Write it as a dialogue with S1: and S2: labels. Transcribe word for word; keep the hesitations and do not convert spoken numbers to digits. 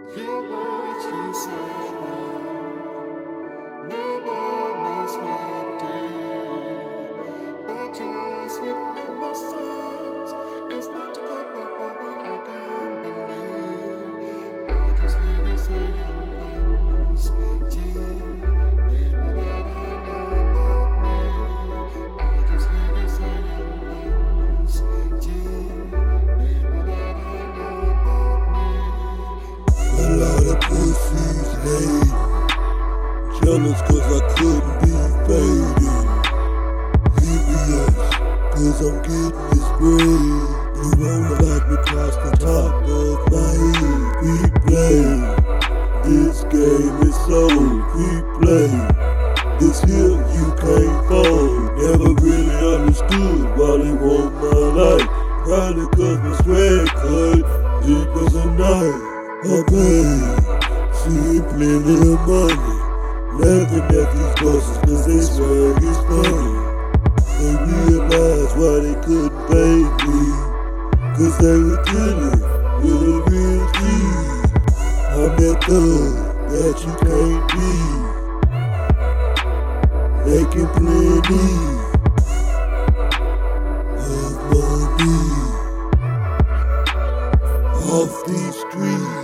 S1: Your words you say never makes me down, but yours within my songs is not to go what I can believe. I just hear you saying things to me that I know about me. I just hear you saying things to me that I know about me.
S2: A lot of pussies hate, jealous cause I couldn't be faded. Envious cause I'm getting this bread. You wanna like me across the top of my head. We play, this game is so we play. This here you can't fold. Never really understood why they want my life. Probably cause my swag cut deep as a knife. I pay, see plenty of money, laughing at these bosses cause they swag is funny. They realized why they couldn't pay me, cause they were dealing with a real G. I'm that thug that you can't be, making plenty of money off these streets.